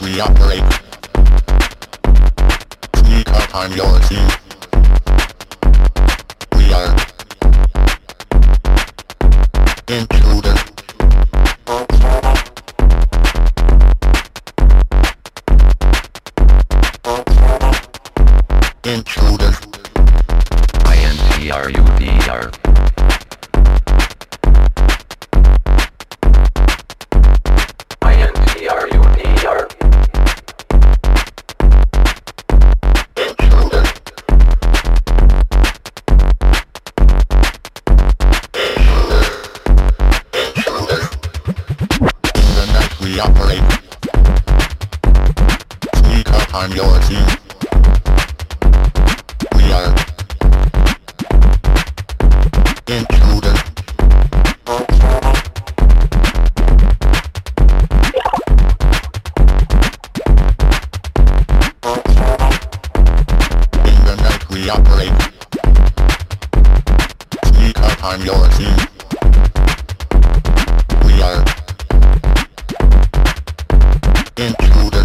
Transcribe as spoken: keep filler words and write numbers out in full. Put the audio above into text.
we operate. Sneak up on your scene. We are intruders. Intruders. I N T R U D R. I N T R U D R. Intruders. Intruders. In the night we operate. Sneak up on your scene. We are intruders. In the night we operate. Sneak up on your scene. We are intruders.